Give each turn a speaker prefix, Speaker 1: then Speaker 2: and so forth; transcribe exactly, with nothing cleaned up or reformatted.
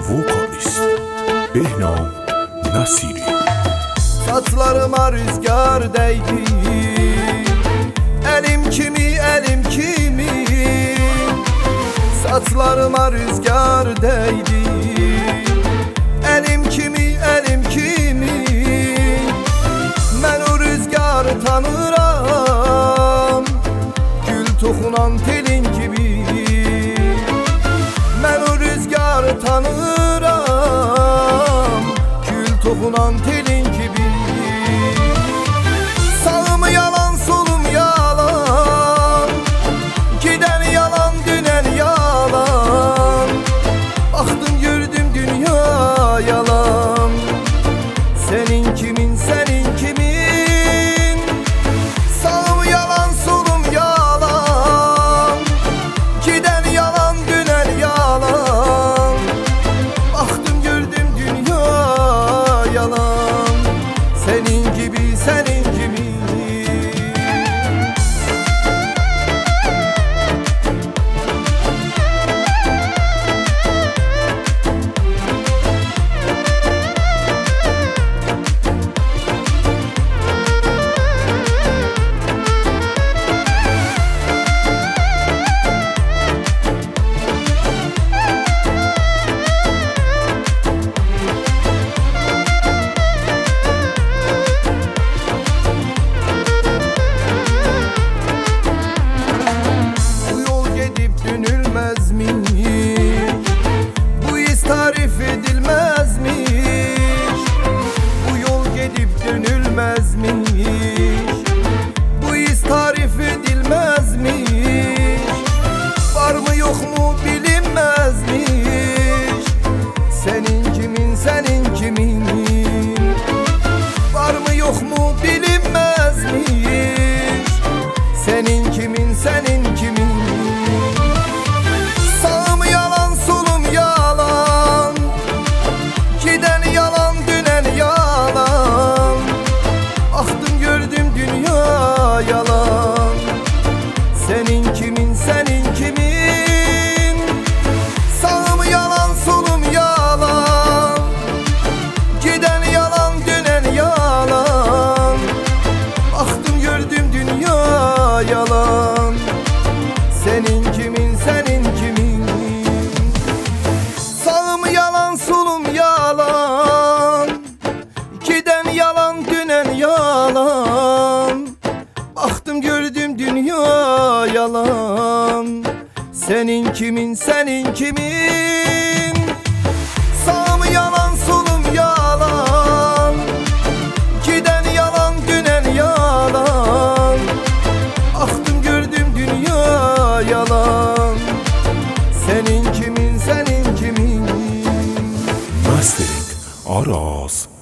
Speaker 1: Vokalist Behnam Nasiri.
Speaker 2: Saçlarıma rüzgar değdi, elim kimi elim kimi. Saçlarıma rüzgar değdi, elim kimi elim kimi. Ben o rüzgarı tanıram, gül toxunan telin gibi. Ben o rüzgarı tanıram, gül toxunan telin gibi. Sağım yalan solum yalan, giden yalan dönen yalan. Baktım gördüm dünya yalan, senin kimin senin kimin. Sağım yalan solum yalan, giden yalan dönen yalan. Baktım gördüm dünya yalan, senin gibi senin gibi. Dönülmez mi? Bu his tarif edilmezmiş. Bu yol gidip dönülmezmiş. Bu his tarif edilmezmiş. Var mı yok mu bilinmezmiş. Senin kimin senin kimin. Var mı yok mu bilinmezmiş. Senin kimin senin kimin. Yalan, senin kimin senin kimin. Sağım yalan solum yalan, giden yalan dönen yalan. Baktım gördüm dünya yalan, senin kimin senin kimin. Sağım yalan solum yalan, giden yalan dönen yalan. Baktım gördüm dünya yalan, senin kimin senin kimin. Sağım yalan solum yalan, giden yalan dönen yalan. Baktım gördüm dünya yalan, senin kimin senin kimin.
Speaker 1: Mastering Aras